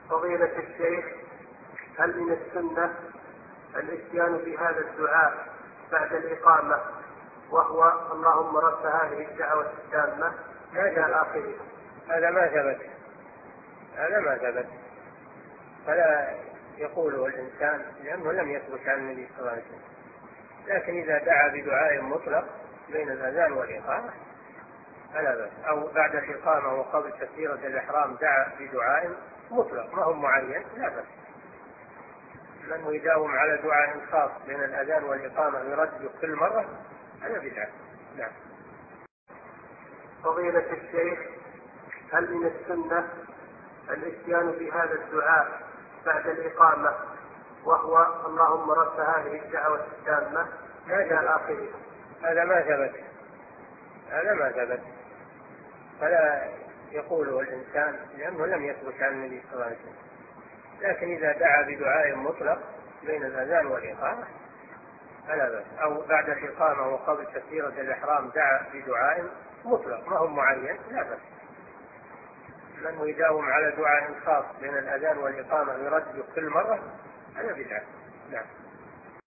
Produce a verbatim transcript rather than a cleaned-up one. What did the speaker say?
فضيلة الشيخ، هل من السنة الاتيان بهذا الدعاء بعد الإقامة وهو اللهم رب هذه الدعوة التامة إلى آخره؟ هذا ما ثبت هذا ما ثبت فلا يقوله الإنسان لأنه لم يثبت عن النبي صلى الله عليه وسلم. لكن إذا دعا بدعاء مطلق بين الأذان والإقامة فلا بأس، أو بعد الإقامة وقبل تكبيرة الإحرام دعا بدعاء مطلق ما هو معين لا بأس. لأنه يداوم على دعاء خاص بين الأذان والإقامة يرد كل مرة هذا بدعة. نعم. فضيلة الشيخ، هل من السنة الاتيان بهذا الدعاء بعد الإقامة وهو اللهم رب هذه الدعوة التامة إلى آخره؟ هذا ما ثبت هذا ما ثبت فلا يقوله الإنسان لأنه لم يثبت عن النبي صلى الله عليه وسلم. لكن إذا دعا بدعاء مطلق بين الأذان والإقامة فلا بأس، أو بعد الإقامة وقبل تكبيرة الإحرام دعا بدعاء مطلق ما هو معين لا بأس. لأنه يداوم على دعاء خاص بين الأذان والإقامة يرد كل مرة هذا بدعة. نعم.